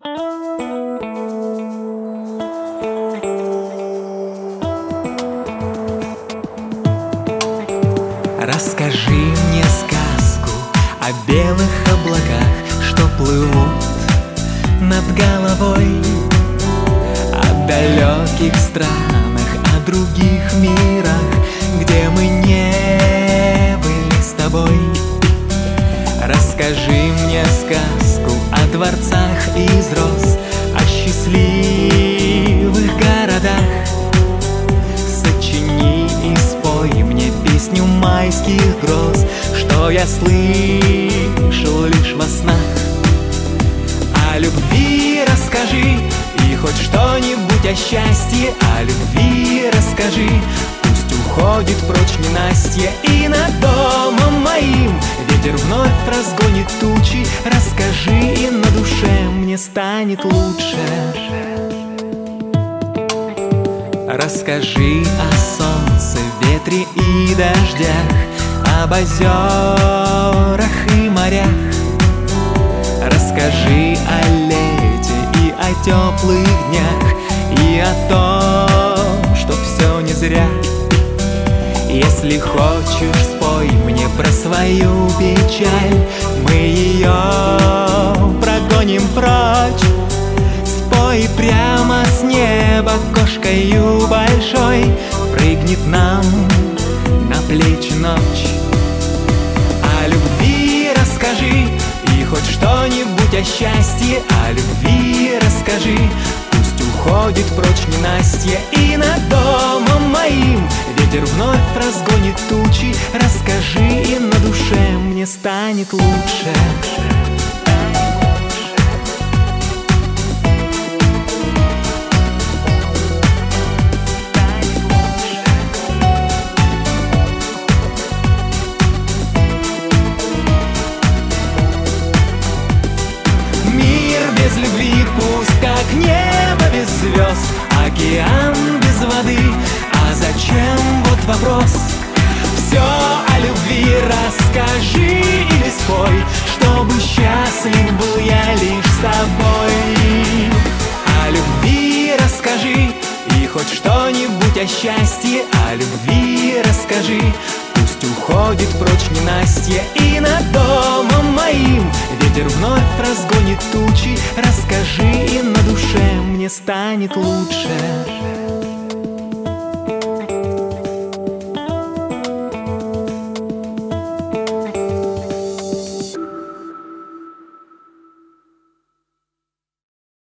Расскажи мне сказку о белых облаках, что плывут над головой, о далеких странах, о других мирах, где мы не были с тобой. Расскажи мне сказку о дворцах из роз, о счастливых городах. Сочини и спой мне песню майских гроз, что я слышал лишь во снах. О любви расскажи, и хоть что-нибудь о счастье. О любви расскажи, пусть уходит прочь ненастье, и над домом моим ветер вновь разгонит тучи. Расскажи, и на душе мне станет лучше. Расскажи о солнце, ветре и дождях, об озерах и морях. Расскажи о лете и о теплых днях, и о том, что все не зря. Если хочешь, спой мне про свою печаль, мы ее прогоним прочь. Спой прямо с неба кошкою большой, прыгнет нам на плечи ночь. О любви расскажи, и хоть что-нибудь о счастье. О любви расскажи, пусть уходит прочь ненастье, и над домом моим ветер вновь разгонит тучи. Расскажи, и на душе мне станет лучше. Без любви пусть как небо без звезд, океан без воды. А зачем? Вот вопрос. Все о любви расскажи или спой, чтобы счастлив был я лишь с тобой. О любви расскажи, и хоть что-нибудь о счастье. О любви расскажи, пусть уходит прочь ненастье, и над домом моим ветер вновь разгонит тучи. Расскажи, и на душе мне станет лучше.